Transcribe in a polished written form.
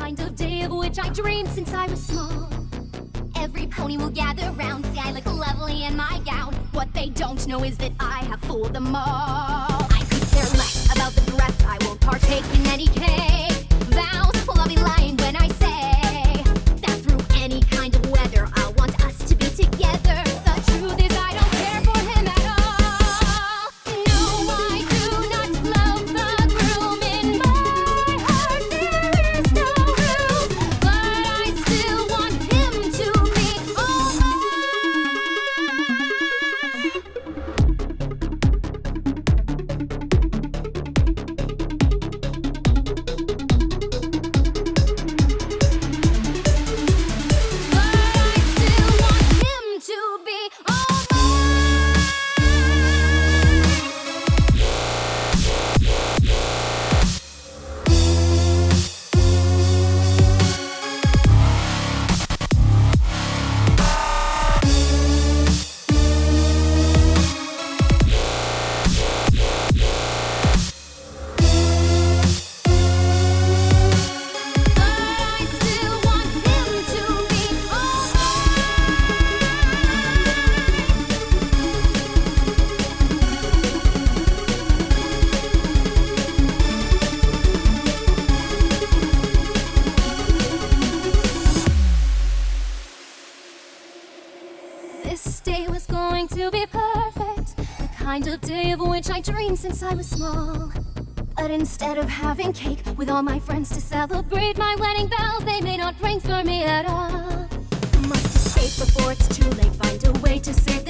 kind of day of which I dreamed since I was small. Every pony will gather round, see I look lovely in my gown. What they don't know is that I have fooled them all. I could care less about the dress, I won't partake in any cake. Vows, well I'll be lying when I say that through any kind of weather I want us to be together. The truth is I don't care for him at all. No, I do not love the groom. In my heart there is no room, but I still want him to be all This day was going to be perfect, the kind of day of which I dreamed since I was small. But instead of having cake with all my friends to celebrate my wedding bells, they may not ring for me at all. Must escape before it's too late, find a way to save the